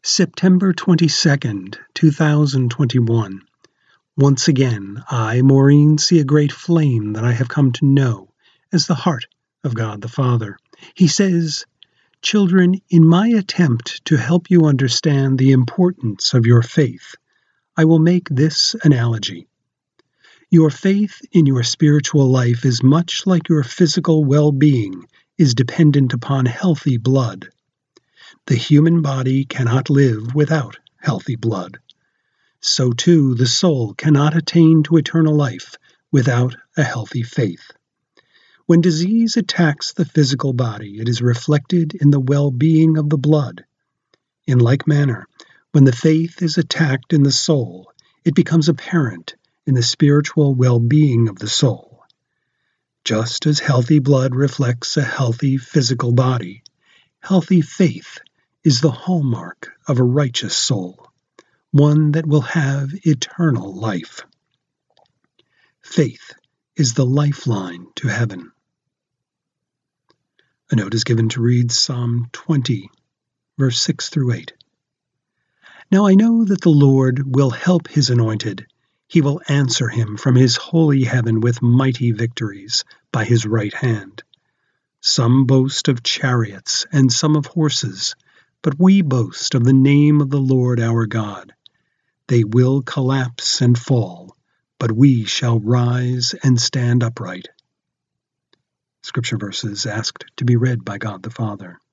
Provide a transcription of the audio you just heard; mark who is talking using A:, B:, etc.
A: September 22nd, 2021. Once again, I, Maureen, see a great flame that I have come to know as the heart of God the Father. He says, "Children, in my attempt to help you understand the importance of your faith, I will make this analogy. Your faith in your spiritual life is much like your physical well-being is dependent upon healthy blood. The human body cannot live without healthy blood. So too the soul cannot attain to eternal life without a healthy faith. When disease attacks the physical body, it is reflected in the well-being of the blood. In like manner, when the faith is attacked in the soul, it becomes apparent in the spiritual well-being of the soul. Just as healthy blood reflects a healthy physical body, healthy faith is the hallmark of a righteous soul, one that will have eternal life. Faith is the lifeline to heaven." A note is given to read Psalm 20, verse 6 through 8. "Now I know that the Lord will help his anointed. He will answer him from his holy heaven with mighty victories by his right hand. Some boast of chariots and some of horses, but we boast of the name of the Lord our God. They will collapse and fall, but we shall rise and stand upright." Scripture verses asked to be read by God the Father.